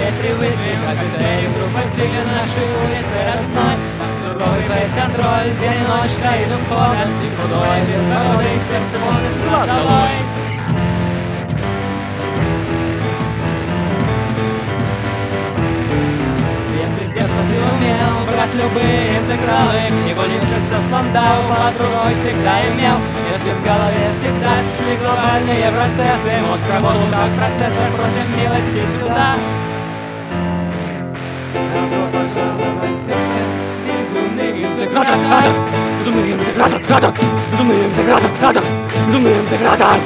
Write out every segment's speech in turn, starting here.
теперь привыкли, как это вдруг возлегли на нашей улице родной. Суровый фейс-контроль, день и ночь стоит у входа, и худой, безбородый, сердце помнит с глаз долой. Если с детства ты умел брать любые интегралы и унижиться с фондау, под рукой всегда имел. Если в голове всегда шли глобальные процессы, мозг работал как процессор, просим милости сюда. Добро пожаловать в кафе, безумный интегратор. Безумный интегратор, безумный интегратор, безумный интегратор.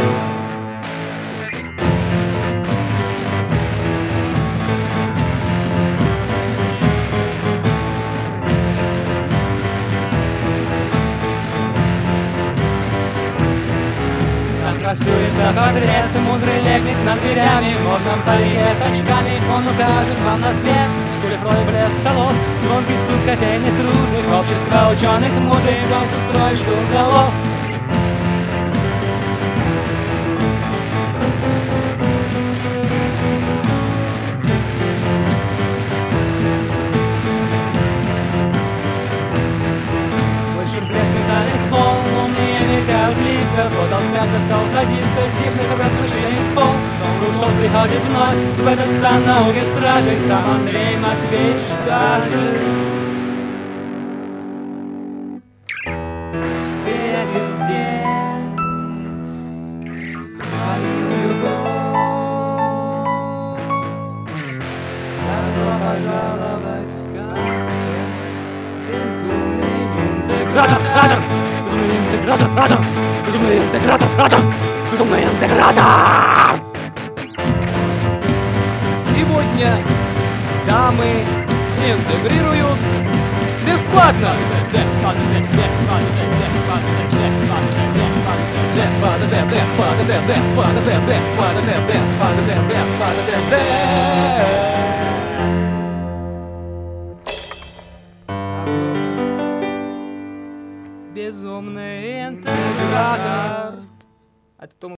Красуется портрет, мудрый легнец над дверями, в модном парике с очками, он укажет вам на свет. Стульев рой, блеск столов, звонкий стук кофейных кружек, общество ученых мужей, здесь устроит штурм голов. Слышим плеск метальных волн, умные мелькают лица, потолстяк за стол садится, дивных размышлений пол. Новый шел приходит вновь в этот стан науки стражей, сам Андрей Матвеевич даже встретит здесь свою любовь. Добро пожаловать в кафе, безумный интегратор. Безумный интегратор, безумный интегратор, безумный интегратор. Сегодня дамы интегрируют бесплатно. Безумный интегратор.